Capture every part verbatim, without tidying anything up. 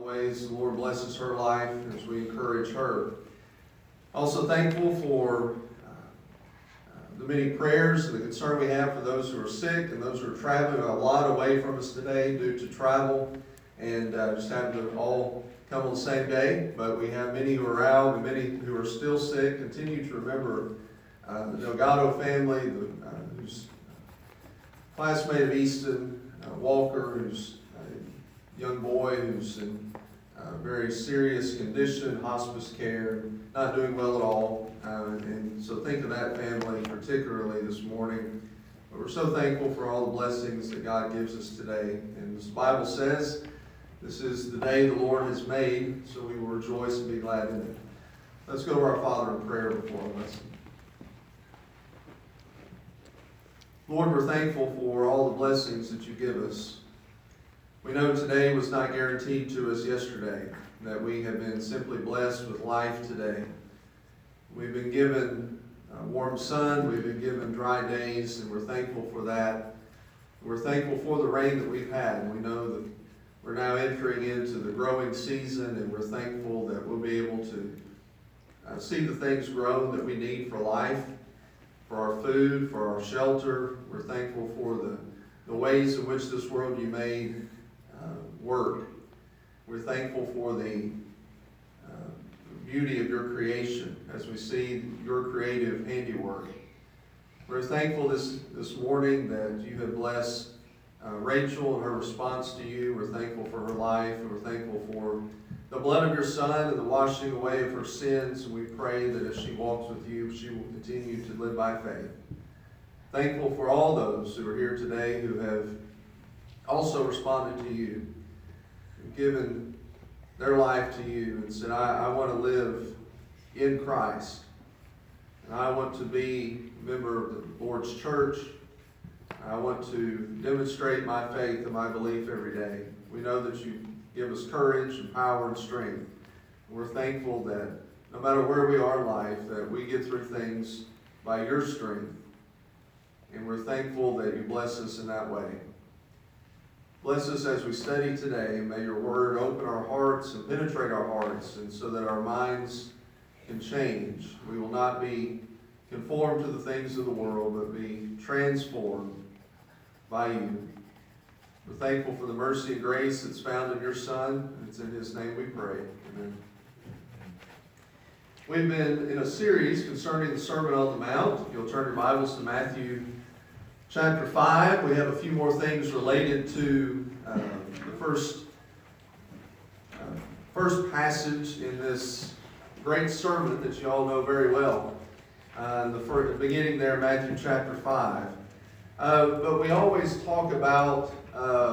ways the Lord blesses her life as we encourage her. Also thankful for uh, the many prayers and the concern we have for those who are sick and those who are traveling a lot away from us today due to travel and uh, just having to all come on the same day. But we have many who are out and many who are still sick. Continue to remember uh, the Delgado family, the, uh, who's classmate of Easton, uh, Walker, who's a young boy who's in uh, very serious condition, hospice care, not doing well at all. Uh, and so think of that family particularly this morning. But we're so thankful for all the blessings that God gives us today. And as the Bible says, this is the day the Lord has made, so we will rejoice and be glad in it. Let's go to our Father in prayer before our lesson. Lord, we're thankful for all the blessings that you give us. We know today was not guaranteed to us yesterday, that we have been simply blessed with life today. We've been given a warm sun, we've been given dry days, and we're thankful for that. We're thankful for the rain that we've had. We know that we're now entering into the growing season, and we're thankful that we'll be able to uh, see the things grown that we need for life, for our food, for our shelter. We're thankful for the, the ways in which this world you made uh, work. We're thankful for the uh, beauty of your creation as we see your creative handiwork. We're thankful this, this morning that you have blessed Uh, Rachel and her response to you. We're thankful for her life, and we're thankful for the blood of your Son and the washing away of her sins. And we pray that as she walks with you, she will continue to live by faith. Thankful for all those who are here today who have also responded to you, and given their life to you, and said, I, I want to live in Christ, and I want to be a member of the Lord's church. I want to demonstrate my faith and my belief every day. We know that you give us courage and power and strength. We're thankful that no matter where we are in life, that we get through things by your strength. And we're thankful that you bless us in that way. Bless us as we study today. May your word open our hearts and penetrate our hearts, and so that our minds can change. We will not be conformed to the things of the world, but be transformed by you. We're thankful for the mercy and grace that's found in your Son. It's in his name we pray. Amen. We've been in a series concerning the Sermon on the Mount. If you'll turn your Bibles to Matthew chapter five. We have a few more things related to uh, the first, uh, first passage in this great sermon that you all know very well. Uh, the, first, the beginning there, Matthew chapter five. Uh, but we always talk about uh,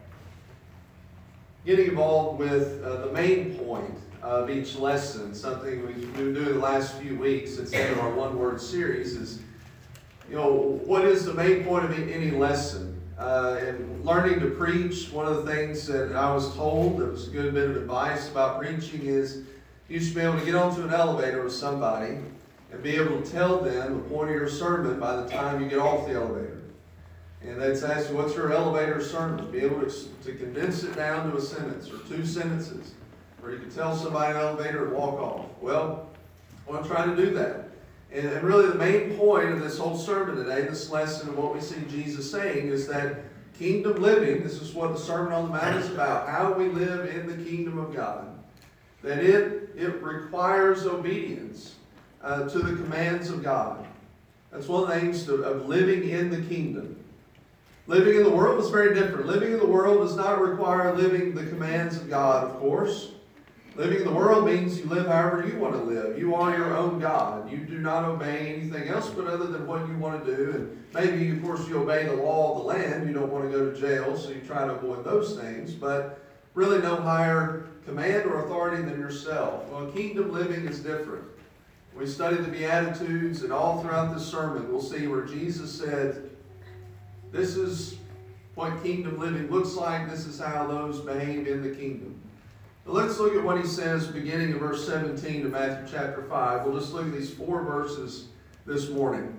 getting involved with uh, the main point of each lesson. Something we've been doing the last few weeks instead of our one-word series is, you know, what is the main point of any lesson? Uh, and learning to preach, one of the things that I was told, that was a good bit of advice about preaching, is you should be able to get onto an elevator with somebody and be able to tell them the point of your sermon by the time you get off the elevator. And they'd ask you, what's your elevator sermon? Be able to, to condense it down to a sentence or two sentences, or you can tell somebody in an elevator and walk off. Well, I want to try to do that. And, and really the main point of this whole sermon today, this lesson, and what we see Jesus saying is that kingdom living, this is what the Sermon on the Mount is about, how we live in the kingdom of God. That it, it requires obedience Uh, to the commands of God. That's one of the things to, of living in the kingdom. Living in the world is very different. Living in the world does not require living the commands of God, of course. Living in the world means you live however you want to live. You are your own God. You do not obey anything else but other than what you want to do. And maybe, of course, you obey the law of the land. You don't want to go to jail, so you try to avoid those things. But really no higher command or authority than yourself. Well, kingdom living is different. We studied the Beatitudes, and all throughout this sermon we'll see where Jesus said, this is what kingdom living looks like. This is how those behave in the kingdom. But let's look at what he says beginning of verse seventeen of Matthew chapter five. We'll just look at these four verses this morning.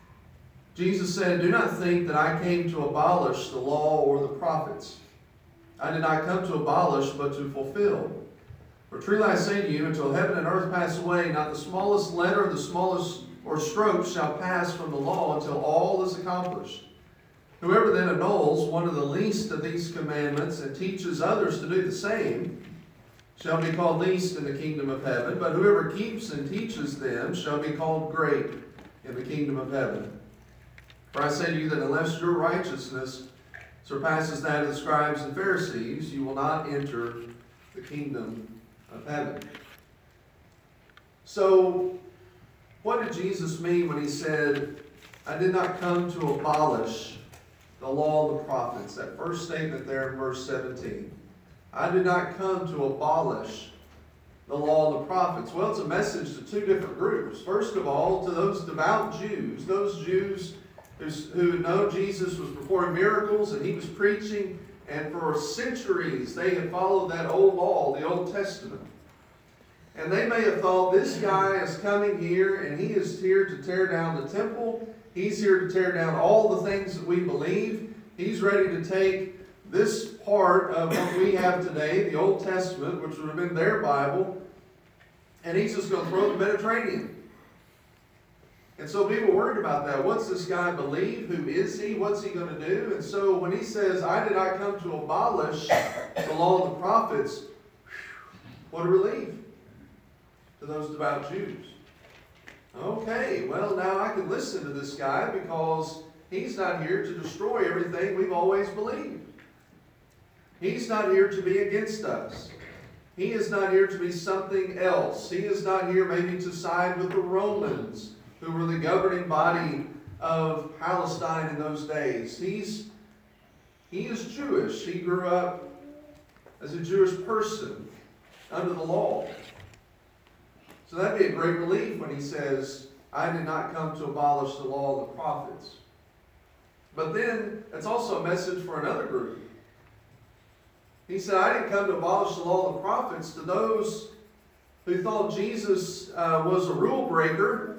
Jesus said, do not think that I came to abolish the law or the prophets. I did not come to abolish, but to fulfill. For truly I say to you, until heaven and earth pass away, not the smallest letter, the smallest or stroke shall pass from the law until all is accomplished. Whoever then annuls one of the least of these commandments and teaches others to do the same shall be called least in the kingdom of heaven, but whoever keeps and teaches them shall be called great in the kingdom of heaven. For I say to you that unless your righteousness surpasses that of the scribes and Pharisees, you will not enter the kingdom of heaven. So, what did Jesus mean when he said, I did not come to abolish the law of the prophets? That first statement there in verse seventeen. I did not come to abolish the law of the prophets. Well, it's a message to two different groups. First of all, to those devout Jews, those Jews who know Jesus was performing miracles and he was preaching, and for centuries they had followed that old law, the Old Testament. And they may have thought, this guy is coming here and he is here to tear down the temple. He's here to tear down all the things that we believe. He's ready to take this part of what we have today, the Old Testament, which would have been their Bible, and he's just going to throw it in the Mediterranean. And so people were worried about that. What's this guy believe? Who is he? What's he going to do? And so when he says, I did not come to abolish the law of the prophets, what a relief to those devout Jews. Okay, well now I can listen to this guy because he's not here to destroy everything we've always believed. He's not here to be against us. He is not here to be something else. He is not here maybe to side with the Romans, who were the governing body of Palestine in those days. He's, he is Jewish. He grew up as a Jewish person under the law. So that'd be a great relief when he says, I did not come to abolish the law of the prophets. But then it's also a message for another group. He said, I didn't come to abolish the law of the prophets. To those who thought Jesus uh, was a rule breaker,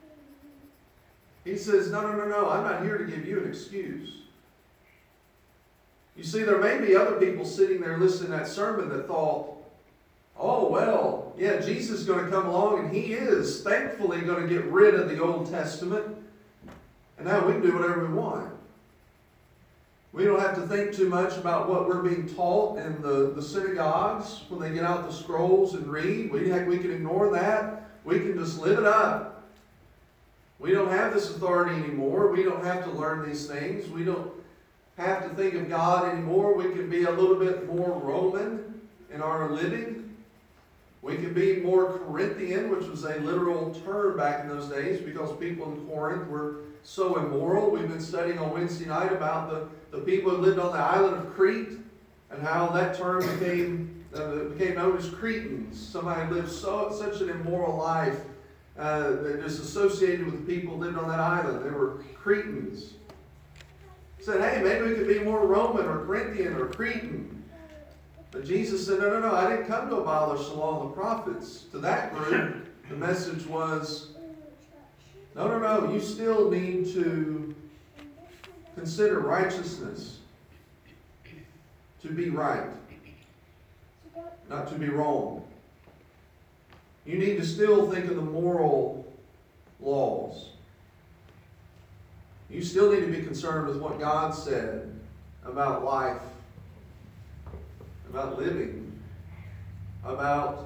he says, no, no, no, no, I'm not here to give you an excuse. You see, there may be other people sitting there listening to that sermon that thought, oh, well, yeah, Jesus is going to come along, and he is thankfully going to get rid of the Old Testament, and now we can do whatever we want. We don't have to think too much about what we're being taught in the, the synagogues when they get out the scrolls and read. We, we can ignore that. We can just live it up. We don't have this authority anymore. We don't have to learn these things. We don't have to think of God anymore. We can be a little bit more Roman in our living. We can be more Corinthian, which was a literal term back in those days because people in Corinth were so immoral. We've been studying on Wednesday night about the, the people who lived on the island of Crete and how that term became, uh, became known as Cretans. Somebody who lived so, such an immoral life uh, that just associated with the people who lived on that island. They were Cretans. Said, hey, maybe we could be more Roman or Corinthian or Cretan. But Jesus said, no, no, no, I didn't come to abolish the law of the prophets. To that group, the message was, no, no, no, you still need to consider righteousness to be right, not to be wrong. You need to still think of the moral laws. You still need to be concerned with what God said about life, about living, about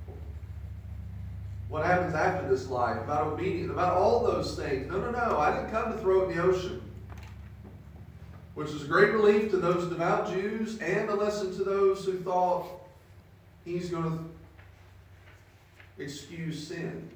what happens after this life, about obedience, about all those things. No, no, no. I didn't come to throw it in the ocean. Which is a great relief to those devout Jews and a lesson to those who thought he's going to excuse sin.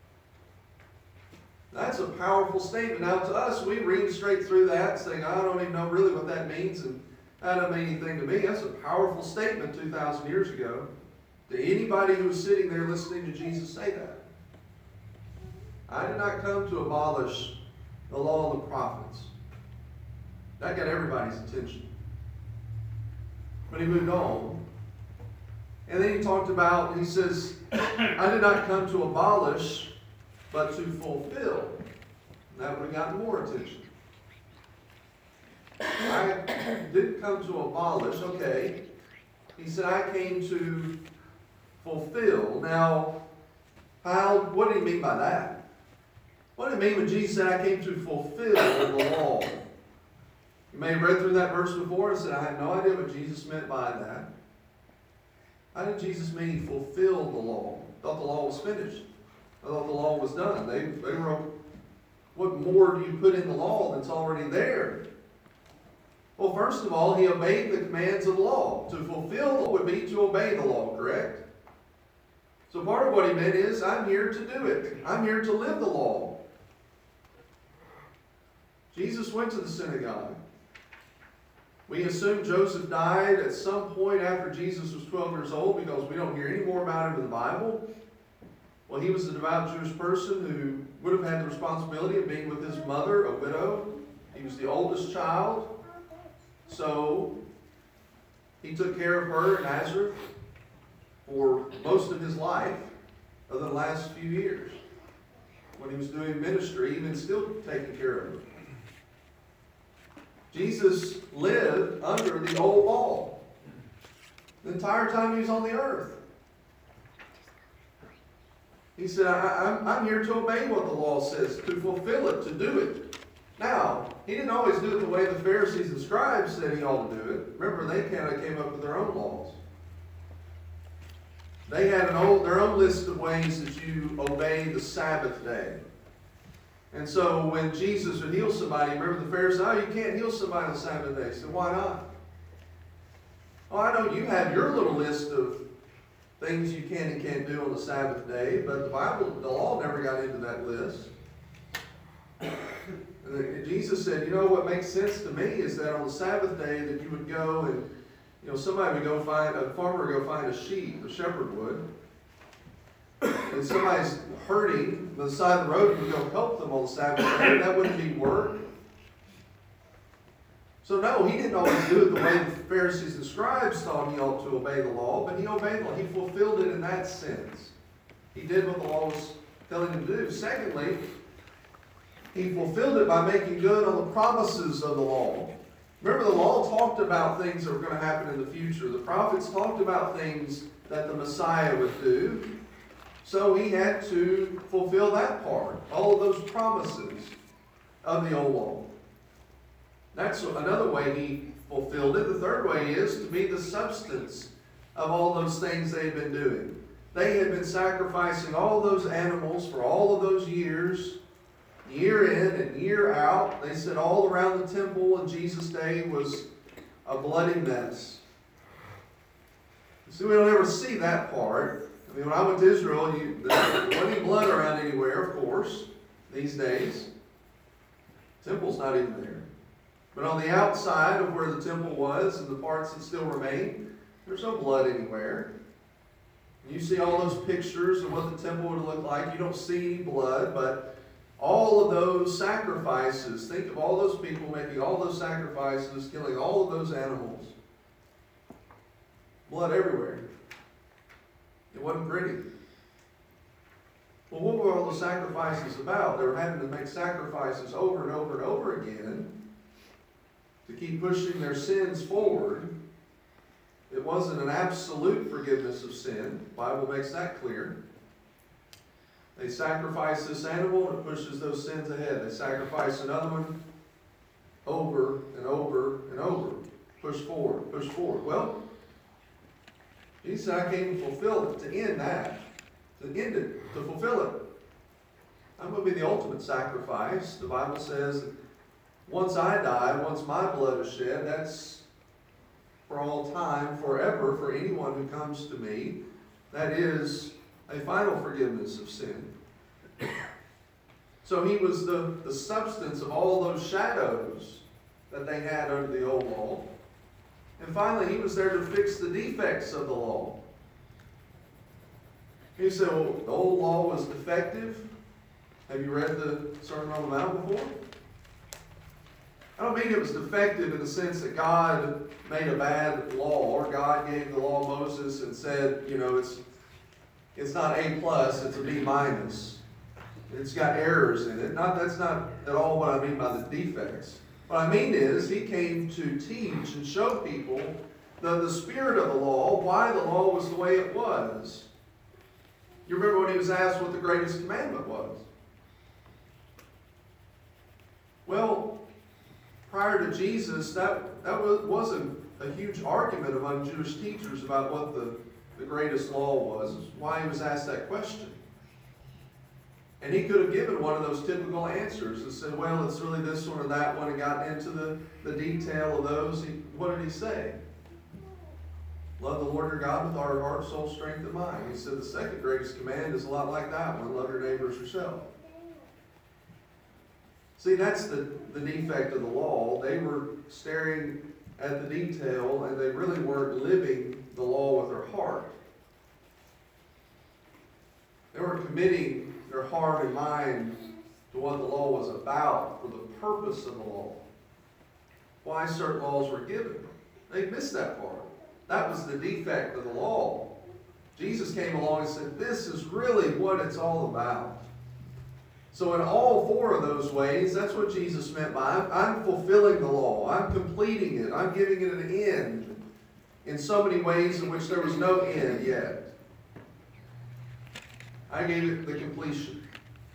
That's a powerful statement. Now to us, we read straight through that saying, I don't even know really what that means, and that doesn't mean anything to me. That's a powerful statement two thousand years ago. To anybody who was sitting there listening to Jesus say that. I did not come to abolish the law of the prophets. That got everybody's attention. But he moved on. And then he talked about, he says, I did not come to abolish, but to fulfill. And that would have gotten more attention. I didn't come to abolish, okay. He said, I came to fulfill. Now, how, what did he mean by that? What did he mean when Jesus said, I came to fulfill the law? You may have read through that verse before and said, I had no idea what Jesus meant by that. How did Jesus mean he fulfilled the law? I thought the law was finished. I thought the law was done. They, they were, what more do you put in the law that's already there? Well, first of all, he obeyed the commands of the law. To fulfill the law would be to obey the law, correct? So part of what he meant is, I'm here to do it. I'm here to live the law. Jesus went to the synagogue. We assume Joseph died at some point after Jesus was twelve years old because we don't hear any more about him in the Bible. Well, he was a devout Jewish person who would have had the responsibility of being with his mother, a widow. He was the oldest child. So, he took care of her in Nazareth for most of his life, other than the last few years. When he was doing ministry, even still taking care of her. Jesus lived under the old law the entire time he was on the earth. He said, I, I'm, I'm here to obey what the law says, to fulfill it, to do it. Now, he didn't always do it the way the Pharisees and scribes said he ought to do it. Remember, they kind of came up with their own laws. They had an old, their own list of ways that you obey the Sabbath day. And so when Jesus would heal somebody, remember the Pharisees, oh, you can't heal somebody on the Sabbath day. He said, why not? Oh, I know you have your little list of things you can and can't do on the Sabbath day, but the Bible, the law never got into that list. And Jesus said, you know what makes sense to me is that on the Sabbath day that you would go and, you know, somebody would go find, a farmer would go find a sheep, a shepherd would, and somebody's hurting by the side of the road, and you go help them on the Sabbath day. That wouldn't be work. So no, he didn't always do it the way the Pharisees and scribes thought he ought to obey the law, but he obeyed the law. He fulfilled it in that sense. He did what the law was telling him to do. Secondly, he fulfilled it by making good on the promises of the law. Remember, the law talked about things that were going to happen in the future. The prophets talked about things that the Messiah would do. So he had to fulfill that part, all of those promises of the old law. That's another way he fulfilled it. The third way is to be the substance of all those things they had been doing. They had been sacrificing all those animals for all of those years, year in and year out. They said all around the temple in Jesus' day was a bloody mess. See, we don't ever see that part. I mean, when I went to Israel, you, there wasn't any blood around anywhere, of course, these days. The temple's not even there. But on the outside of where the temple was and the parts that still remain, there's no blood anywhere. You see all those pictures of what the temple would look like. You don't see any blood, but all of those sacrifices, think of all those people making all those sacrifices, killing all of those animals. Blood everywhere. It wasn't pretty. Well, what were all the sacrifices about? They were having to make sacrifices over and over and over again to keep pushing their sins forward. It wasn't an absolute forgiveness of sin. The Bible makes that clear. They sacrifice this animal and it pushes those sins ahead. They sacrifice another one over and over and over. Push forward, push forward. Well, Jesus said, I came to fulfill it, to end that, to end it, to fulfill it. I'm going to be the ultimate sacrifice. The Bible says, once I die, once my blood is shed, that's for all time, forever, for anyone who comes to me. That is a final forgiveness of sin. So he was the, the substance of all those shadows that they had under the old law. And finally, he was there to fix the defects of the law. You say, well, the old law was defective. Have you read the Sermon on the Mount before? I don't mean it was defective in the sense that God made a bad law, or God gave the law of Moses and said, you know, it's it's not A plus, it's a B minus. It's got errors in it. Not that's not at all what I mean by the defects. What I mean is, he came to teach and show people the, the spirit of the law, why the law was the way it was. You remember when he was asked what the greatest commandment was? Well, prior to Jesus, that, that was, wasn't a huge argument among Jewish teachers about what the, the greatest law was, why he was asked that question. And he could have given one of those typical answers and said, well, it's really this one or that one, and got into the, the detail of those. He, what did he say? Love the Lord your God with our heart, soul, strength, and mind. He said the second greatest command is a lot like that one. Love your neighbor as yourself. See, that's the, the defect of the law. They were staring at the detail, and they really weren't living the law with their heart. They weren't committing their heart and mind to what the law was about for the purpose of the law. Why certain laws were given. They missed that part. That was the defect of the law. Jesus came along and said, this is really what it's all about. So in all four of those ways, that's what Jesus meant by, I'm, I'm fulfilling the law. I'm completing it. I'm giving it an end in so many ways in which there was no end yet. I gave it the completion.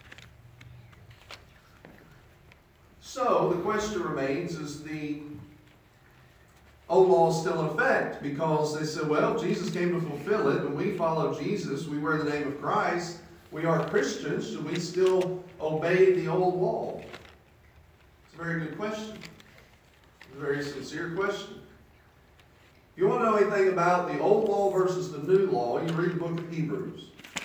So the question remains, is the old law still in effect? Because they said, well, Jesus came to fulfill it, and we follow Jesus. We wear the name of Christ. We are Christians. Should we still obey the old law? It's a very good question. It's a very sincere question. If you want to know anything about the old law versus the new law, you read the book of Hebrews.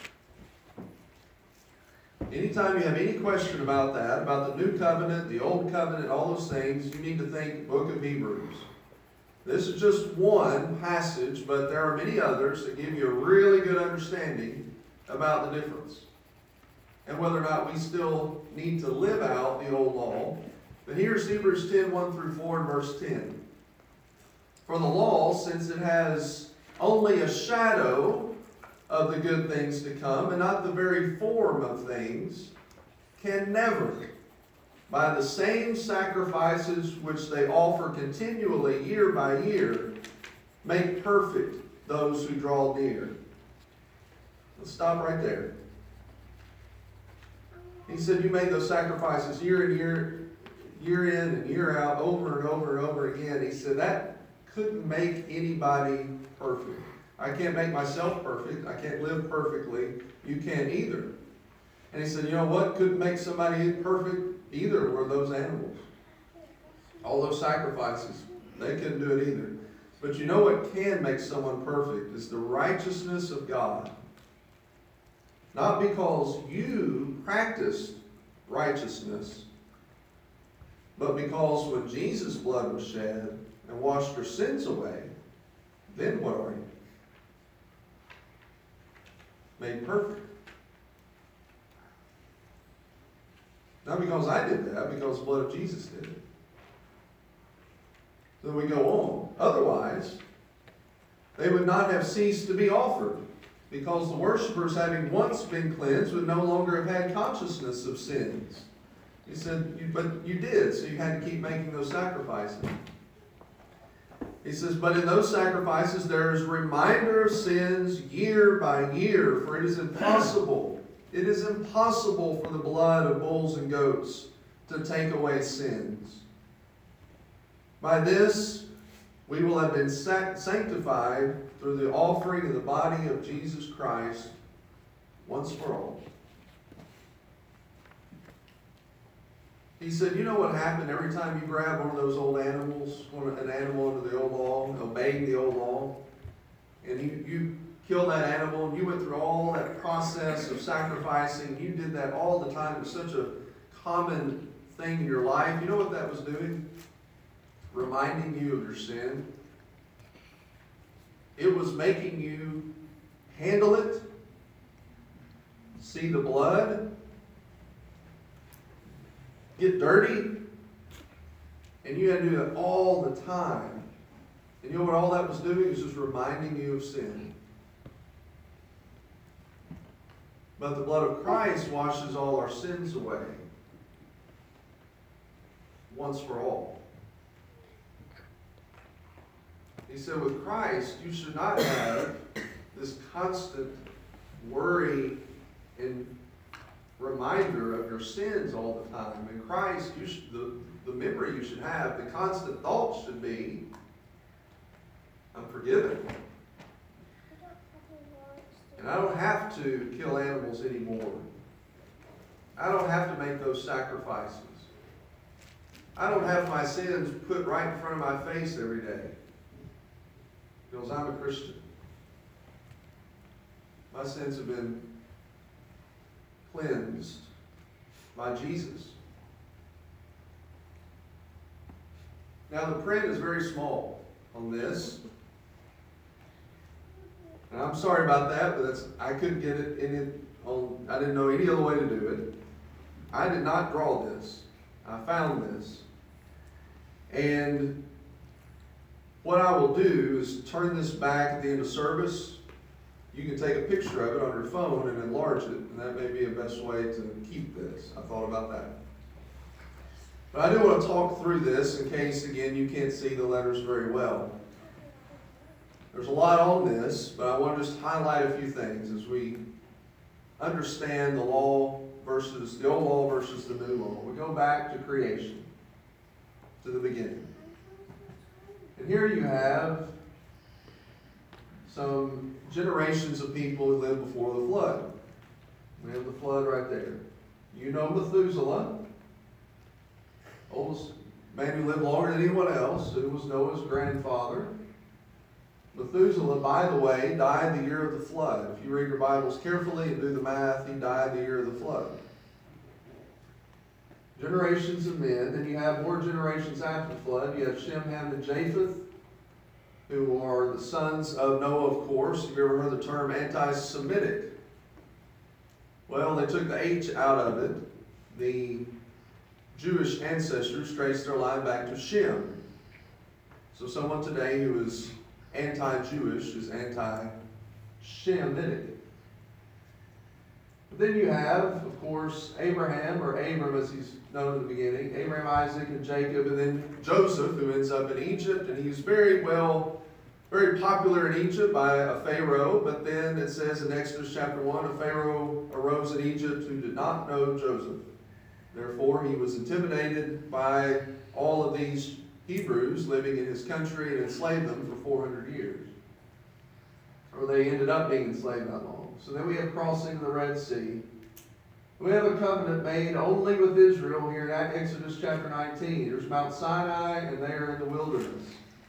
Anytime you have any question about that, about the new covenant, the old covenant, all those things, you need to think book of Hebrews. This is just one passage, but there are many others that give you a really good understanding about the difference and whether or not we still need to live out the old law. But here's Hebrews ten, one through four and verse ten. For the law, since it has only a shadow of the good things to come and not the very form of things, can never, by the same sacrifices which they offer continually year by year, make perfect those who draw near. Let's stop right there. He said you made those sacrifices year in year, year in and year out, over and over and over again. He said that couldn't make anybody perfect. I can't make myself perfect. I can't live perfectly. You can't either. And he said, you know what couldn't make somebody perfect either were those animals. All those sacrifices. They couldn't do it either. But you know what can make someone perfect is the righteousness of God. Not because you practiced righteousness, but because when Jesus' blood was shed and washed your sins away, then what are you? Made perfect. Not because I did that, because the blood of Jesus did it. So we go on. Otherwise, they would not have ceased to be offered, because the worshipers, having once been cleansed, would no longer have had consciousness of sins. He said, but you did, so you had to keep making those sacrifices. He says, but in those sacrifices there is reminder of sins year by year, for it is impossible, it is impossible for the blood of bulls and goats to take away sins. By this we will have been sanctified through the offering of the body of Jesus Christ once for all. He said, you know what happened every time you grab one of those old animals, one, an animal under the old law, obeying the old law, and you, you killed that animal, and you went through all that process of sacrificing, you did that all the time. It was such a common thing in your life. You know what that was doing? Reminding you of your sin. It was making you handle it, see the blood, get dirty, and you had to do that all the time. And you know what all that was doing? It was just reminding you of sin. But the blood of Christ washes all our sins away once for all. He said, with Christ, you should not have this constant worry and reminder of your sins all the time. In Christ, you should, the, the memory you should have, the constant thought should be, I'm forgiven. And I don't have to kill animals anymore. I don't have to make those sacrifices. I don't have my sins put right in front of my face every day because I'm a Christian. My sins have been cleansed by Jesus. Now the print is very small on this. And I'm sorry about that, but that's, I couldn't get it in it on, I didn't know any other way to do it. I did not draw this. I found this. And what I will do is turn this back at the end of service. You can take a picture of it on your phone and enlarge it, and that may be the best way to keep this. I thought about that. But I do want to talk through this in case, again, you can't see the letters very well. There's a lot on this, but I want to just highlight a few things as we understand the law versus the old law versus the new law. We go back to creation, to the beginning. And here you have some generations of people who lived before the flood. We have the flood right there. You know Methuselah, oldest man who lived longer than anyone else, who was Noah's grandfather. Methuselah, by the way, died the year of the flood. If you read your Bibles carefully and do the math, he died the year of the flood. Generations of men. Then you have more generations after the flood. You have Shem, Ham, and Japheth, who are the sons of Noah, of course. Have you ever heard the term anti-Semitic? Well, they took the H out of it. The Jewish ancestors traced their line back to Shem. So someone today who is anti-Jewish is anti-Shemitic. But then you have, of course, Abraham, or Abram as he's known in the beginning, Abraham, Isaac, and Jacob, and then Joseph, who ends up in Egypt, and he's very well, very popular in Egypt by a Pharaoh, but then it says in Exodus chapter one, a Pharaoh arose in Egypt who did not know Joseph. Therefore, he was intimidated by all of these Hebrews living in his country and enslaved them for four hundred years. Or they ended up being enslaved not long. So then we have crossing the Red Sea. We have a covenant made only with Israel here in Exodus chapter nineteen. There's Mount Sinai, and they are in the wilderness.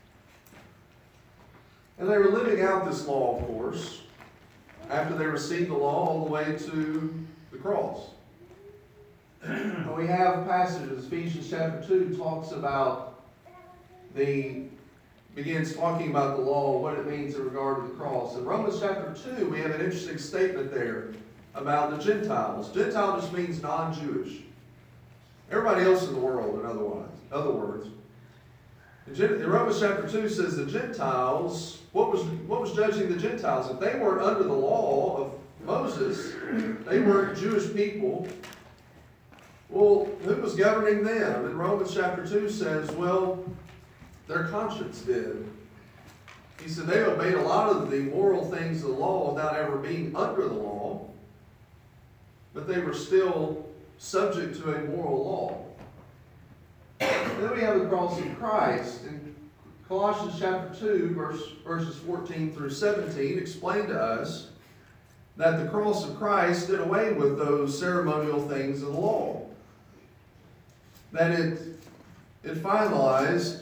And they were living out this law, of course, after they received the law all the way to the cross. And we have passages. Ephesians chapter two talks about the, begins talking about the law, what it means in regard to the cross. In Romans chapter two, we have an interesting statement there about the Gentiles. Gentile just means non-Jewish. Everybody else in the world, in other words. other words. In Romans chapter two says the Gentiles, what was, what was judging the Gentiles? If they weren't under the law of Moses, they weren't Jewish people, well, who was governing them? And Romans chapter two says, well, their conscience did. He said they obeyed a lot of the moral things of the law without ever being under the law, but they were still subject to a moral law. Then we have the cross of Christ. In Colossians chapter two, verse, verses fourteen through seventeen, explain to us that the cross of Christ did away with those ceremonial things of the law. That it, it finalized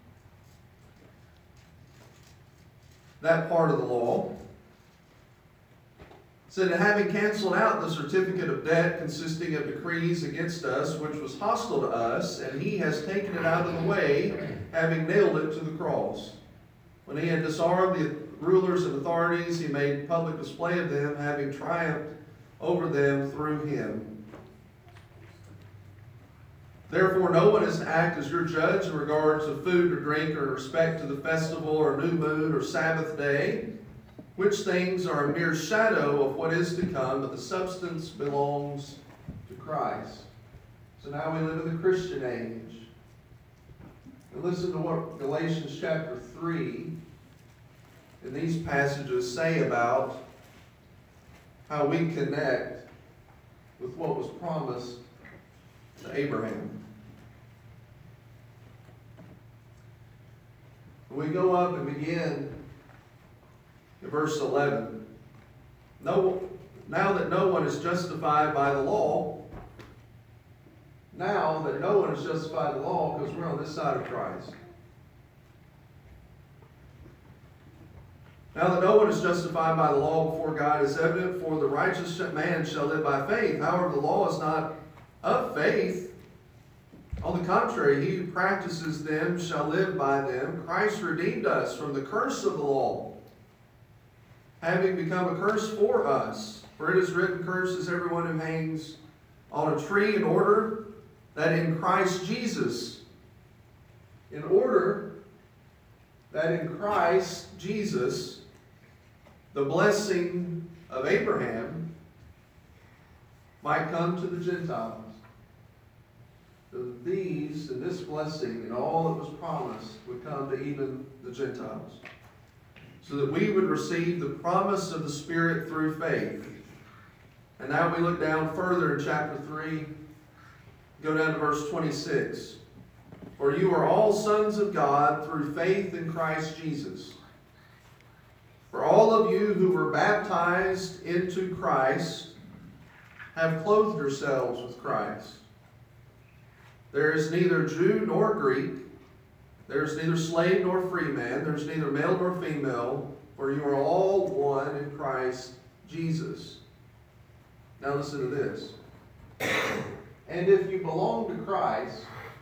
that part of the law. Said, having canceled out the certificate of debt consisting of decrees against us, which was hostile to us, and he has taken it out of the way, having nailed it to the cross. When he had disarmed the rulers and authorities, he made public display of them, having triumphed over them through him. Therefore, no one is to act as your judge in regard to food or drink or in respect to the festival or new moon or Sabbath day, which things are a mere shadow of what is to come, but the substance belongs to Christ. So now we live in the Christian age. And listen to what Galatians chapter three in these passages say about how we connect with what was promised to Abraham. We go up and begin in verse eleven. No, now that no one is justified by the law, now that no one is justified by the law because we're on this side of Christ. Now that no one is justified by the law before God is evident, for the righteous man shall live by faith. However, the law is not of faith. On the contrary, he who practices them shall live by them. Christ redeemed us from the curse of the law, having become a curse for us. For it is written, cursed is everyone who hangs on a tree, in order that in Christ Jesus, in order that in Christ Jesus, the blessing of Abraham might come to the Gentiles. So these, and this blessing, and all that was promised would come to even the Gentiles, so that we would receive the promise of the Spirit through faith. And now we look down further in chapter three, go down to verse twenty-six. For you are all sons of God through faith in Christ Jesus. For all of you who were baptized into Christ have clothed yourselves with Christ. There is neither Jew nor Greek. There is neither slave nor free man. There is neither male nor female. For you are all one in Christ Jesus. Now listen to this. And if you belong to Christ,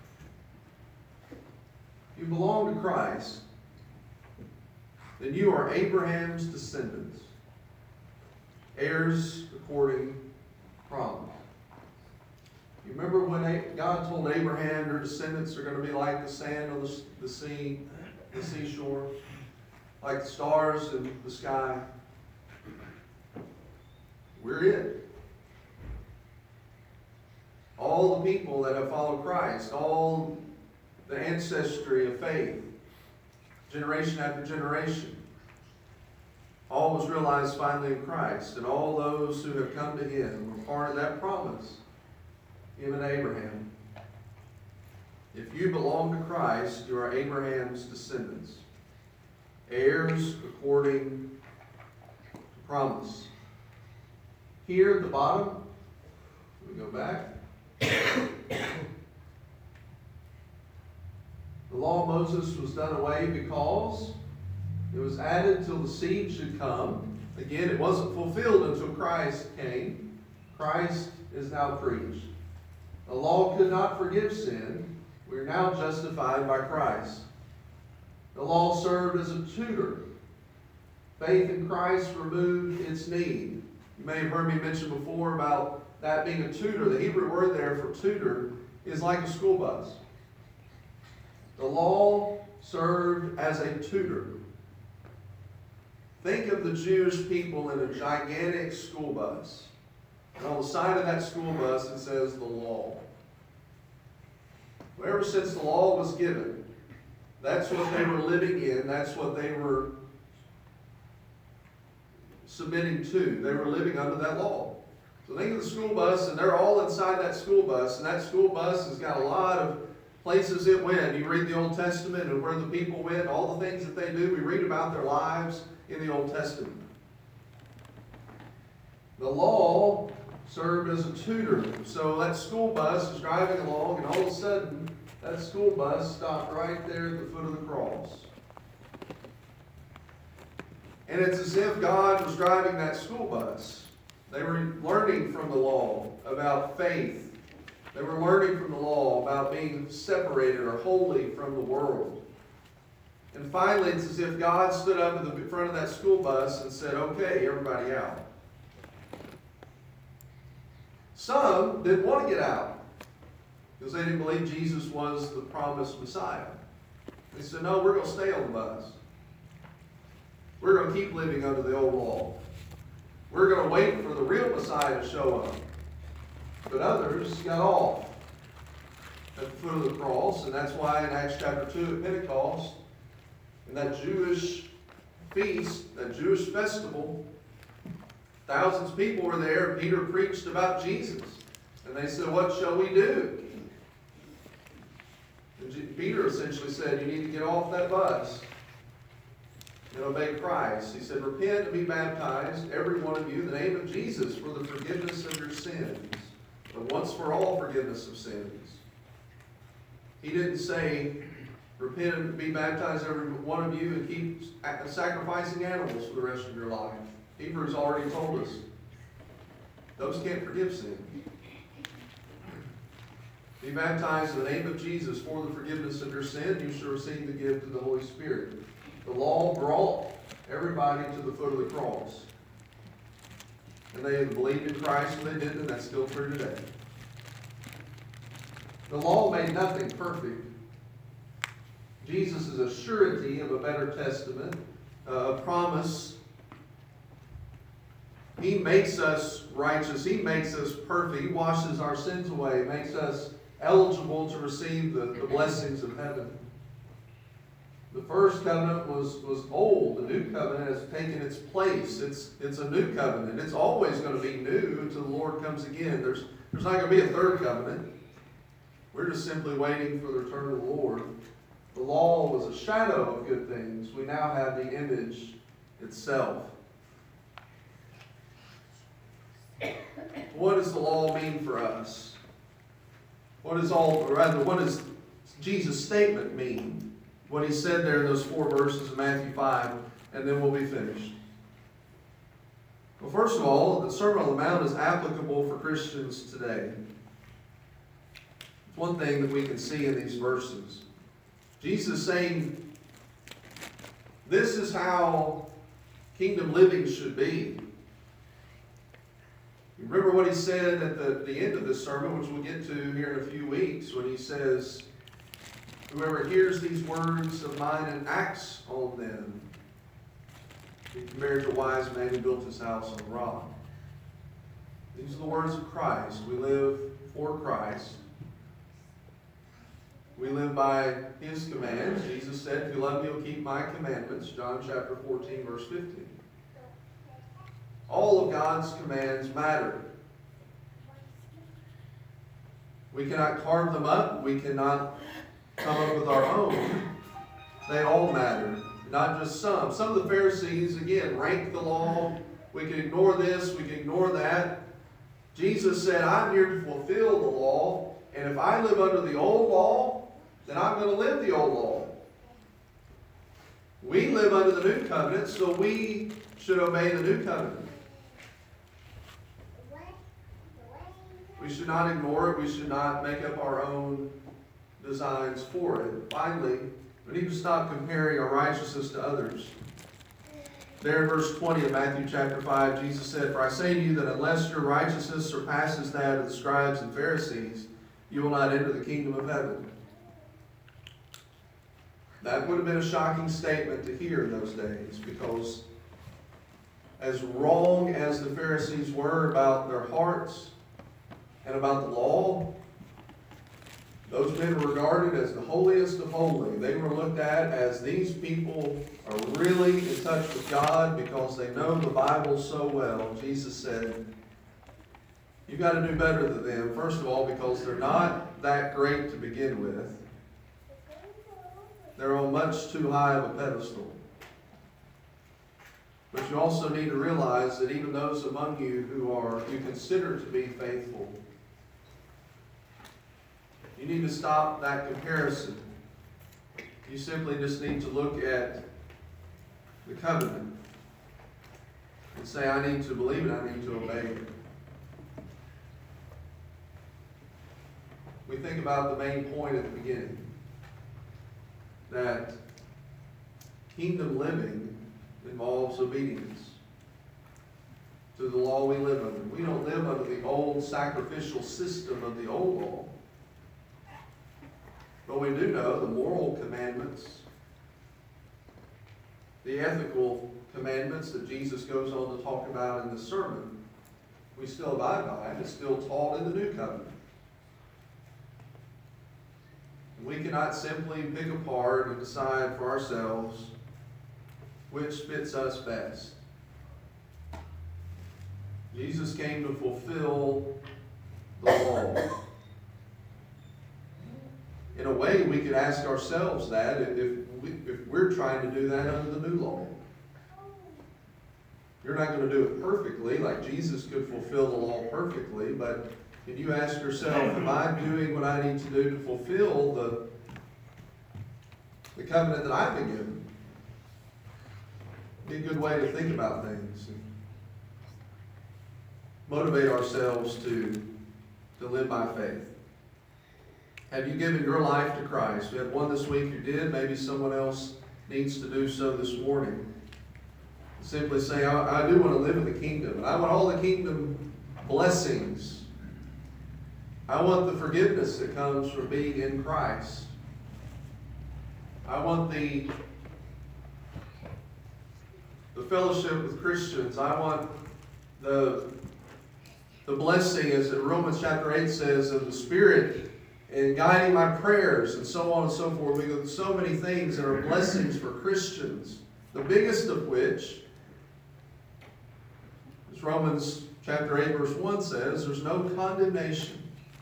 you belong to Christ, then you are Abraham's descendants, heirs according to promise. You remember when God told Abraham, your descendants are going to be like the sand on the, the sea, the seashore, like the stars in the sky? We're it. All the people that have followed Christ, all the ancestry of faith, generation after generation, all was realized finally in Christ. And all those who have come to Him were part of that promise, even Abraham. If you belong to Christ, you are Abraham's descendants, heirs according to promise. Here at the bottom, we go back. The law of Moses was done away because it was added till the seed should come. Again, it wasn't fulfilled until Christ came. Christ is now preached. The law could not forgive sin. We are now justified by Christ. The law served as a tutor. Faith in Christ removed its need. You may have heard me mention before about that being a tutor. The Hebrew word there for tutor is like a school bus. The law served as a tutor. Think of the Jewish people in a gigantic school bus. And on the side of that school bus it says the law. Well, ever since the law was given, that's what they were living in. That's what they were submitting to. They were living under that law. So think of the school bus, and they're all inside that school bus, and that school bus has got a lot of places it went. You read the Old Testament and where the people went, all the things that they do. We read about their lives in the Old Testament. The law served as a tutor. So that school bus is driving along, and all of a sudden, that school bus stopped right there at the foot of the cross. And it's as if God was driving that school bus. They were learning from the law about faith. They were learning from the law about being separated or holy from the world. And finally, it's as if God stood up in the front of that school bus and said, okay, everybody out. Some didn't want to get out because they didn't believe Jesus was the promised Messiah. They said, no, we're going to stay on the bus. We're going to keep living under the old law. We're going to wait for the real Messiah to show up. But others got off at the foot of the cross, and that's why in Acts chapter two at Pentecost, in that Jewish feast, that Jewish festival. Thousands of people were there. Peter preached about Jesus. And they said, what shall we do? And Peter essentially said, you need to get off that bus and obey Christ. He said, repent and be baptized, every one of you, in the name of Jesus, for the forgiveness of your sins. The once for all forgiveness of sins. He didn't say, repent and be baptized, every one of you, and keep sacrificing animals for the rest of your life. Hebrews already told us those can't forgive sin. Be baptized in the name of Jesus for the forgiveness of your sin. You shall receive the gift of the Holy Spirit. The law brought everybody to the foot of the cross. And they believed in Christ, and they didn't, and that's still true today. The law made nothing perfect. Jesus is a surety of a better testament, a promise. He makes us righteous. He makes us perfect. He washes our sins away, makes us eligible to receive the, the blessings of heaven. The first covenant was, was old. The new covenant has taken its place. It's, it's a new covenant. It's always going to be new until the Lord comes again. There's, there's not going to be a third covenant. We're just simply waiting for the return of the Lord. The law was a shadow of good things. We now have the image itself. What does the law mean for us? What is all, or rather, what does Jesus' statement mean? What he said there in those four verses of Matthew five, and then we'll be finished. Well, first of all, the Sermon on the Mount is applicable for Christians today. It's one thing that we can see in these verses. Jesus is saying, this is how kingdom living should be. You remember what he said at the, the end of this sermon, which we'll get to here in a few weeks, when he says, whoever hears these words of mine and acts on them, he compared to a wise man who built his house on a rock. These are the words of Christ. We live for Christ. We live by his commands. Jesus said, if you love me, you'll keep my commandments. John chapter fourteen, verse fifteen. All of God's commands matter. We cannot carve them up. We cannot come up with our own. They all matter, not just some. Some of the Pharisees, again, ranked the law. We can ignore this, we can ignore that. Jesus said, I'm here to fulfill the law, and if I live under the old law, then I'm going to live the old law. We live under the new covenant, so we should obey the new covenant. We should not ignore it. We should not make up our own designs for it. Finally, we need to stop comparing our righteousness to others. There in verse twenty of Matthew chapter five, Jesus said, for I say to you that unless your righteousness surpasses that of the scribes and Pharisees, you will not enter the kingdom of heaven. That would have been a shocking statement to hear in those days, because as wrong as the Pharisees were about their hearts and about the law, those men were regarded as the holiest of holy. They were looked at as these people are really in touch with God because they know the Bible so well. Jesus said, you've got to do better than them. First of all, because they're not that great to begin with. They're on much too high of a pedestal. But you also need to realize that even those among you who are you consider to be faithful, you need to stop that comparison. You simply just need to look at the covenant and say, I need to believe it, I need to obey it. We think about the main point at the beginning, that kingdom living involves obedience to the law we live under. We don't live under the old sacrificial system of the old law. But we do know the moral commandments, the ethical commandments that Jesus goes on to talk about in the sermon, we still abide by, and it's still taught in the new covenant. We cannot simply pick apart and decide for ourselves which fits us best. Jesus came to fulfill the law. In a way, we could ask ourselves that if, we, if we're trying to do that under the new law. You're not going to do it perfectly, like Jesus could fulfill the law perfectly, but can you ask yourself, am I doing what I need to do to fulfill the, the covenant that I've been given? Be a good way to think about things. And motivate ourselves to, to live by faith. Have you given your life to Christ? We had one this week who did. Maybe someone else needs to do so this morning. Simply say, I, I do want to live in the kingdom. And I want all the kingdom blessings. I want the forgiveness that comes from being in Christ. I want the, the fellowship with Christians. I want the, the blessing, as Romans chapter eight says, of the Spirit and guiding my prayers and so on and so forth. We got so many things that are blessings for Christians. The biggest of which, as Romans chapter eight verse one says, there's no condemnation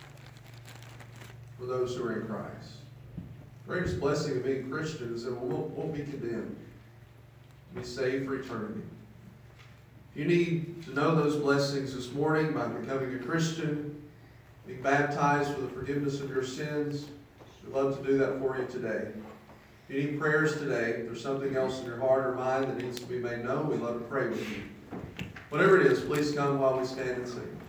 for those who are in Christ. The greatest blessing of being Christian is that we won't, won't be condemned. Be saved for eternity. If you need to know those blessings this morning by becoming a Christian, being baptized for the forgiveness of your sins, we'd love to do that for you today. If you need prayers today, if there's something else in your heart or mind that needs to be made known, we'd love to pray with you. Whatever it is, please come while we stand and sing.